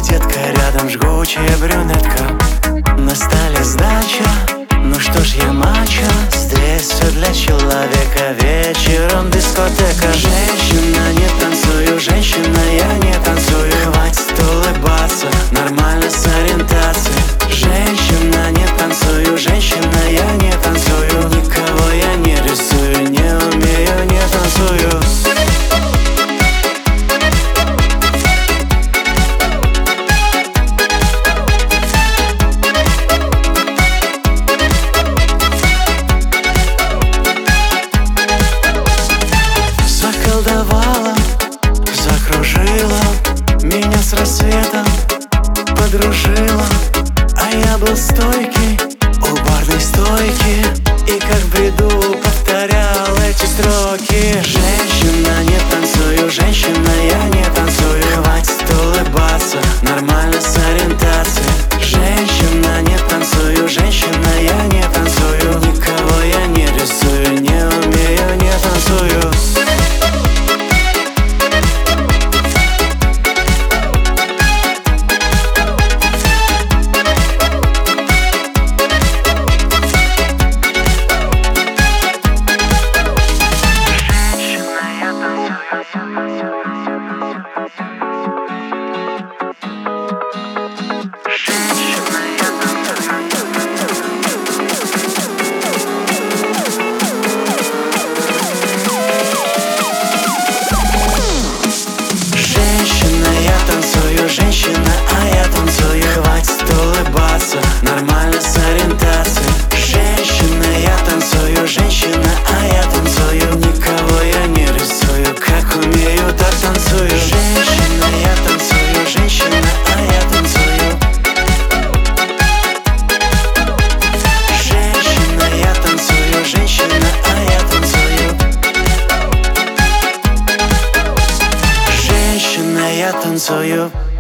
детка, рядом жгучая брюнетка. На столе сдача, ну что ж я мачо. Здесь все для человека, вечером дискотека. Женщина, не танцую, женщина, я не танцую. Хватит улыбаться, нормально с ориентацией. Женщина, не танцую, женщина, я не танцую. Никого я не рисую, не умею, не танцую. Заколдовала, закружила, меня с рассветом подружила. А я был стойкий у барной стойки, и как в бреду повторял эти строки. Женщина, не танцую, женщина, я не танцую. Хватит улыбаться, нормально с ориентацией. Женщина, не танцую, женщина, я не танцую. Никого я не рисую, не умею, не танцую. Женщина, а я танцую. Хватит улыбаться, нормально с ориентацией. Женщина, я танцую, женщина, а я танцую. Никого я не рисую, как умею, так танцую. Женщина, я танцую, женщина, а я танцую. Женщина, я танцую, женщина, а я танцую. Женщина, я танцую.